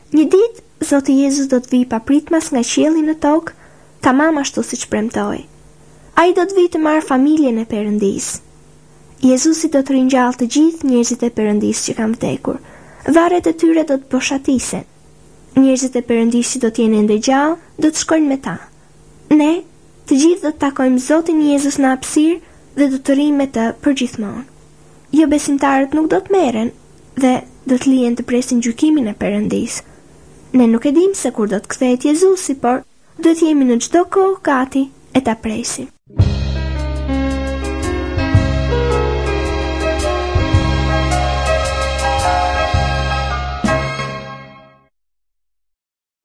Një ditë, Zoti Jezus do të vijë papritmas nga qielli në tokë, tamam ashtu siç premtoi. Ai do të vijë të marrë familjen e Perëndisë. Jezusi do të ringjallë të gjithë njerëzit e Perëndisë që kanë vdekur. Varret e tyre do të boshatisen. Njerëzit e Perëndisë që do të jenë ende gjallë, do të shkojnë me ta. Ne, të gjithë do të takojmë Zotin Jezus në hapësirë dhe do të rrijmë me të përgjithmonë. Jo besimtarët nuk do të merren dhe do të lihen të presin gjykimin e Perëndisë. Ne nuk e dimë se kur do të kthehet Jezusi, por duhet jemi në çdo kohë gati e ta presim.